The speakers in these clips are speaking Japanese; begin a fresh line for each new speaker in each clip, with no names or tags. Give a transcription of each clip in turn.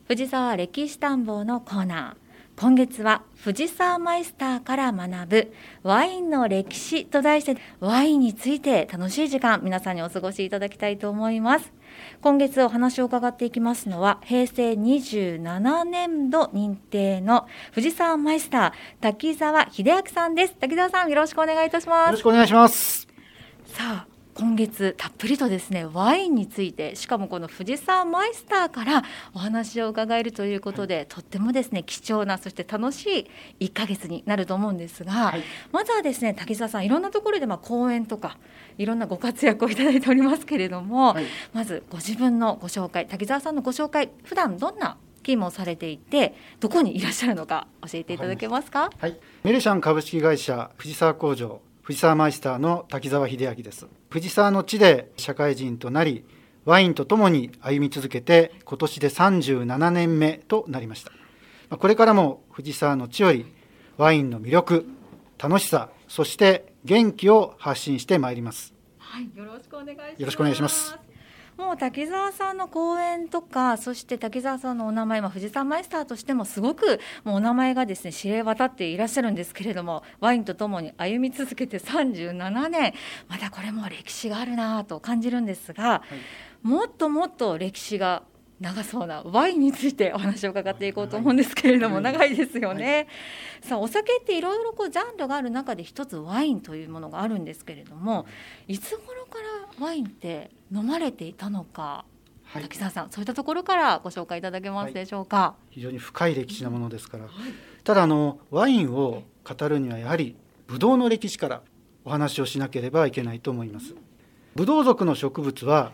藤沢歴史探訪のコーナー。今月は藤沢マイスターから学ぶワインの歴史と題してワインについて楽しい時間皆さんにお過ごしいただきたいと思います。今月お話を伺っていきますのは平成27年度認定の藤沢マイスター滝沢秀明さんです。滝沢さん、よろしくお願いいたします。
よろしくお願いします。
さあ、今月たっぷりとですねワインについて、しかもこの藤沢マイスターからお話を伺えるということで、とってもですね貴重なそして楽しい1ヶ月になると思うんですが、まずはですね滝沢さん、いろんなところで講演とかいろんなご活躍をいただいておりますけれども、まずご自分のご紹介、滝沢さんのご紹介、普段どんな勤務をされていてどこにいらっしゃるのか教えていただけますか。
メルシャン株式会社藤沢工場藤沢マイスターの滝沢秀明です。藤沢の地で社会人となり、ワインとともに歩み続けて今年で37年目となりました。これからも藤沢の地よりワインの魅力、楽しさ、そして元気を発信してまいります。
よろしくお願いします。
よろしくお願いします。
もう滝沢さんの講演とか、そして滝沢さんのお名前、藤沢マイスターとしてもすごくもうお名前がですね知れ渡っていらっしゃるんですけれども、ワインとともに歩み続けて37年、またこれも歴史があるなと感じるんですが、もっともっと歴史が長そうなワインについてお話を伺っていこうと思うんですけれども、長いですよね。さあ、お酒っていろいろジャンルがある中で一つワインというものがあるんですけれども、いつ頃からワインって飲まれていたのか、滝沢さん、そういったところからご紹介いただけますでしょうか。
非常に深い歴史なものですから、ただワインを語るにはやはりブドウの歴史からお話をしなければいけないと思います。ブドウ属の植物は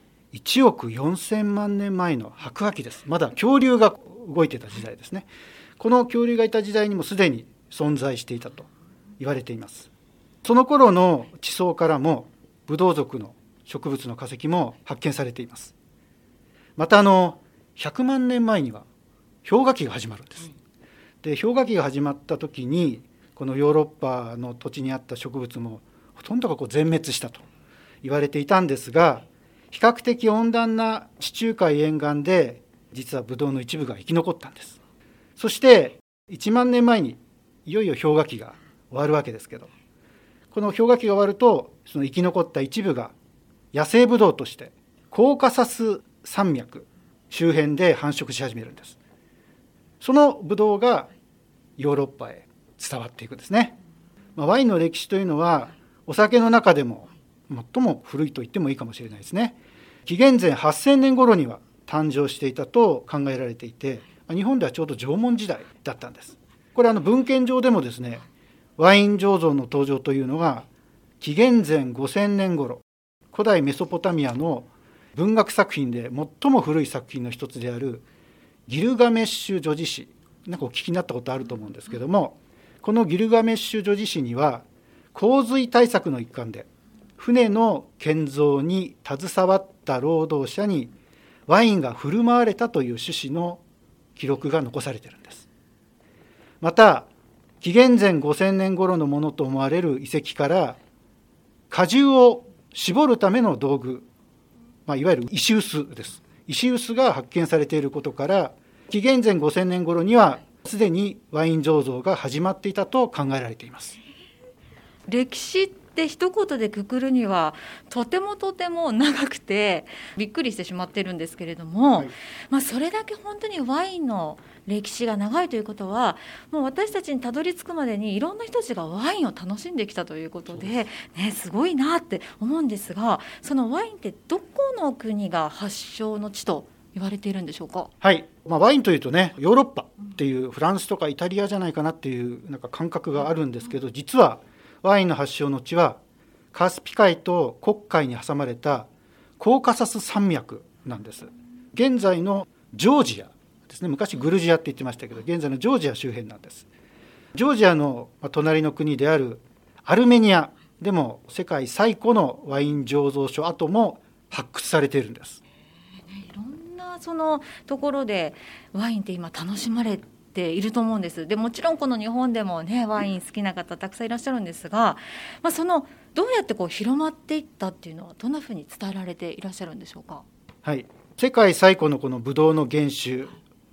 1億4000万年前の白亜紀です。まだ恐竜が動いていた時代ですね。この恐竜がいた時代にもすでに存在していたと言われています。その頃の地層からもブドウ属の植物の化石も発見されています。また100万年前には氷河期が始まるんです。で、氷河期が始まった時にこのヨーロッパの土地にあった植物もほとんどが全滅したと言われていたんですが、比較的温暖な地中海沿岸で実はブドウの一部が生き残ったんです。そして1万年前にいよいよ氷河期が終わるわけですけど、この氷河期が終わるとその生き残った一部が野生ブドウとしてコーカサス山脈周辺で繁殖し始めるんです。そのブドウがヨーロッパへ伝わっていくんですね。ワインの歴史というのはお酒の中でも最も古いと言ってもいいかもしれないですね。紀元前8000年頃には誕生していたと考えられていて、日本ではちょうど縄文時代だったんです。これ文献上でもですね、ワイン醸造の登場というのが紀元前5000年頃、古代メソポタミアの文学作品で最も古い作品の一つであるギルガメッシュ叙事詩、なんかお聞きになったことあると思うんですけども、このギルガメッシュ叙事詩には洪水対策の一環で船の建造に携わった労働者にワインが振る舞われたという趣旨の記録が残されているんです。また紀元前5000年頃のものと思われる遺跡から果汁を絞るための道具、いわゆる石臼です。石臼が発見されていることから紀元前5000年頃にはすでにワイン醸造が始まっていたと考えられています。
歴史って一言でくくるにはとても長くてびっくりしてしまってるんですけれども、それだけ本当にワインの歴史が長いということは、もう私たちにたどり着くまでにいろんな人たちがワインを楽しんできたということで、すごいなって思うんですが、そのワインってどこの国が発祥の地と言われているんでしょうか。
ワインというとね、ヨーロッパっていうフランスとかイタリアじゃないかなっていう感覚があるんですけど、実はワインの発祥の地はカスピ海と黒海に挟まれたコーカサス山脈なんです。現在のジョージアですね。昔グルジアって言ってましたけど、現在のジョージア周辺なんです。ジョージアの隣の国であるアルメニアでも世界最古のワイン醸造所跡も発掘されているんです。
いろんなそのところでワインって今楽しまれていると思うんです。でもちろんこの日本でもねワイン好きな方たくさんいらっしゃるんですが、そのどうやって広まっていったっていうのはどんなふうに伝えられていらっしゃるんでしょうか。
世界最古のこのブドウの原種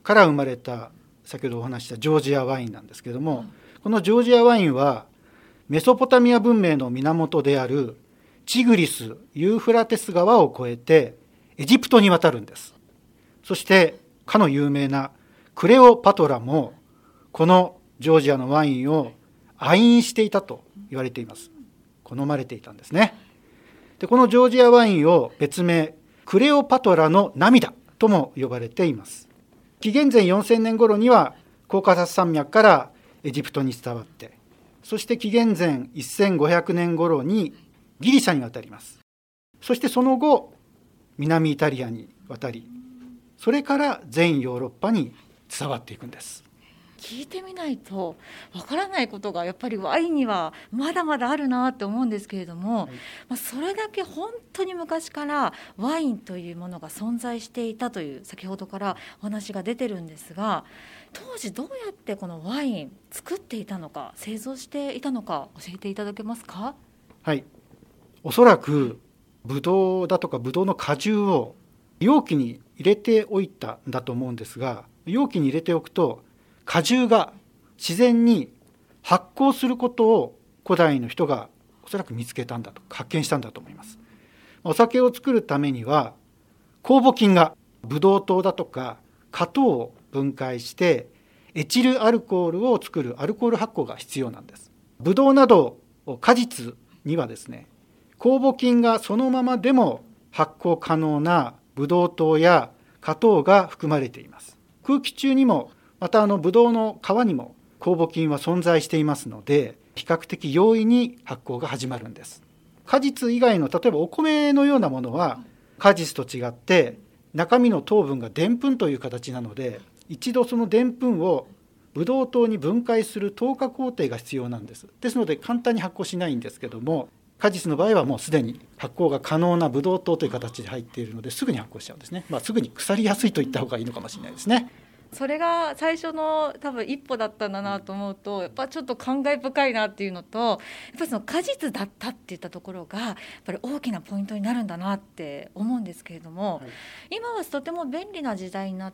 から生まれた先ほどお話したジョージアワインなんですけれども、このジョージアワインはメソポタミア文明の源であるチグリス・ユーフラテス川を越えてエジプトに渡るんです。そしてかの有名なクレオパトラもこのジョージアのワインを愛飲していたと言われています。好まれていたんですね。でこのジョージアワインを別名クレオパトラの涙とも呼ばれています。紀元前4000年頃にはコーカサス山脈からエジプトに伝わって、そして紀元前1500年頃にギリシャに渡ります。そしてその後南イタリアに渡り、それから全ヨーロッパに伝わっていくんです。
聞いてみないとわからないことがやっぱりワインにはまだまだあるなって思うんですけれども、それだけ本当に昔からワインというものが存在していたという先ほどからお話が出てるんですが、当時どうやってこのワイン作っていたのか、製造していたのか教えていただけますか？
はい、おそらくブドウだとかブドウの果汁を容器に入れておいたんだと思うんですが、容器に入れておくと果汁が自然に発酵することを古代の人がおそらく見つけたんだと、発見したんだと思います。お酒を作るためには酵母菌がブドウ糖だとか果糖を分解してエチルアルコールを作るアルコール発酵が必要なんです。ブドウなど果実にはですね、酵母菌がそのままでも発酵可能なブドウ糖や果糖が含まれています。空気中にもまたブドウの皮にも酵母菌は存在していますので、比較的容易に発酵が始まるんです。果実以外の例えばお米のようなものは果実と違って中身の糖分がでんぷんという形なので、一度そのでんぷんをブドウ糖に分解する糖化工程が必要なんです。ですので簡単に発酵しないんですけども、果実の場合はもうすでに発酵が可能なブドウ糖という形で入っているのですぐに発酵しちゃうんですね。すぐに腐りやすいと言った方がいいのかもしれないですね。
それが最初の多分一歩だったんだなと思うと、やっぱちょっと感慨深いなっていうのと、やっぱりその果実だったっていったところがやっぱり大きなポイントになるんだなって思うんですけれども、今はとても便利な時代になって、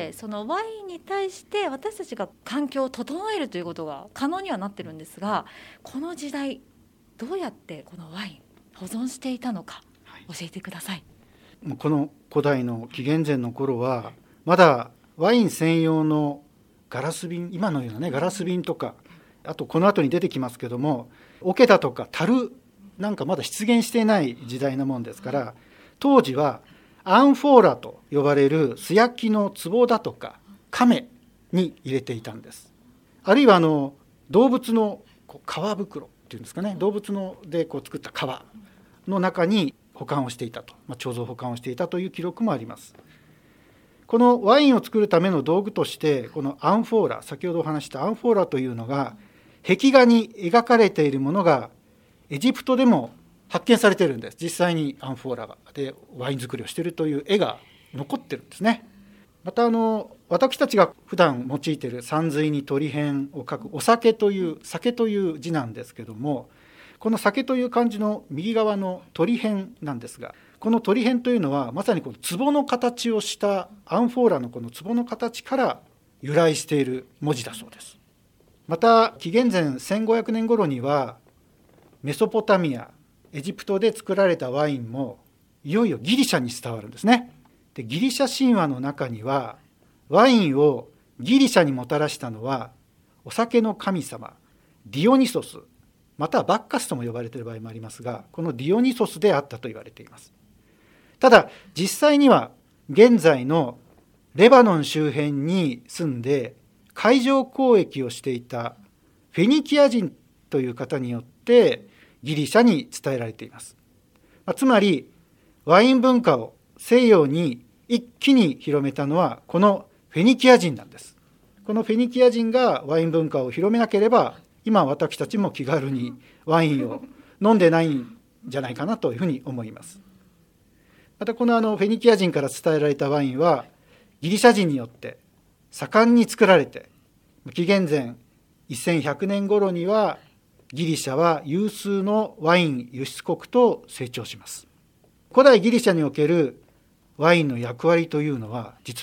そのワインに対して私たちが環境を整えるということが可能にはなってるんですが、この時代どうやってこのワイン保存していたのか教えてください。
この古代の紀元前の頃はまだワイン専用のガラス瓶、今のようなねガラス瓶とか、あとこの後に出てきますけども桶だとか樽なんかまだ出現していない時代なもんですから、当時はアンフォーラと呼ばれる素焼きの壺だとか亀に入れていたんです。あるいは動物の皮袋っていうんですかね、動物ので作った皮の中に保管をしていたと、貯蔵保管をしていたという記録もあります。このワインを作るための道具としてこのアンフォーラ、先ほどお話したアンフォーラというのが壁画に描かれているものがエジプトでも発見されているんです。実際にアンフォーラでワイン作りをしているという絵が残ってるんですね。また私たちが普段用いている山水に鳥偏を書くお酒という字なんですけども、この酒という漢字の右側の鳥偏なんですが、この鳥偏というのはまさにこの壺の形をしたアンフォーラのこの壺の形から由来している文字だそうです。また紀元前1500年頃にはメソポタミア、エジプトで作られたワインもいよいよギリシャに伝わるんですね。でギリシャ神話の中にはワインをギリシャにもたらしたのはお酒の神様ディオニソス、またはバッカスとも呼ばれている場合もありますが、このディオニソスであったと言われています。ただ実際には現在のレバノン周辺に住んで海上交易をしていたフェニキア人という方によってギリシャに伝えられています。つまりワイン文化を西洋に一気に広めたのはこのフェニキア人なんです。このフェニキア人がワイン文化を広めなければ今私たちも気軽にワインを飲んでないんじゃないかなというふうに思います。またこのフェニキア人から伝えられたワインはギリシャ人によって盛んに作られて、紀元前1100年頃にはギリシャは有数のワイン輸出国と成長します。古代ギリシャにおけるワインの役割というのは実は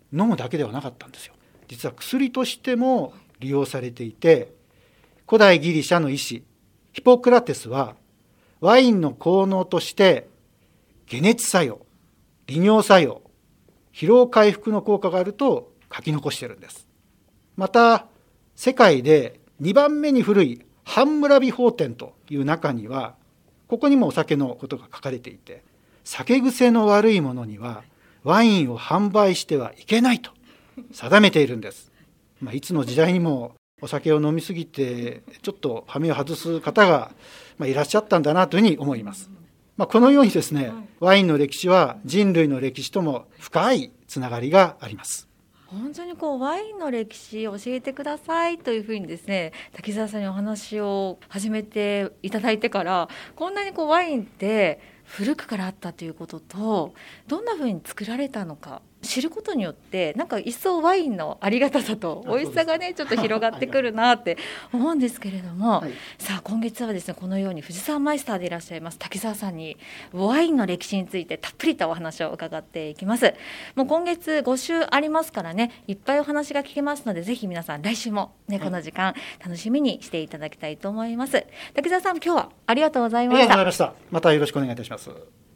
飲むだけではなかったんですよ。実は薬としても利用されていて、古代ギリシャの医師ヒポクラテスはワインの効能として解熱作用、利尿作用、疲労回復の効果があると書き残しているんです。また世界で2番目に古いハンムラビ法典という中には、ここにもお酒のことが書かれていて、酒癖の悪い者にはワインを販売してはいけないと定めているんです。いつの時代にもお酒を飲みすぎてちょっと羽目を外す方がいらっしゃったんだなというふうに思います。このようにですね、ワインの歴史は人類の歴史とも深いつながりがあります。
本当にワインの歴史を教えてくださいというふうにですね、滝沢さんにお話を始めていただいてから、こんなにワインって古くからあったということと、どんなふうに作られたのか知ることによって、一層ワインのありがたさと美味しさがねちょっと広がってくるなって思うんですけれども、はい、さあ今月はですね、このように藤沢マイスターでいらっしゃいます滝沢さんにワインの歴史についてたっぷりとお話を伺っていきます。もう今月5週ありますからね、いっぱいお話が聞けますので、ぜひ皆さん来週もね、この時間楽しみにしていただきたいと思います。滝沢さん、今日はありがとうございました。
ありがとうございました。またよろしくお願いいたします。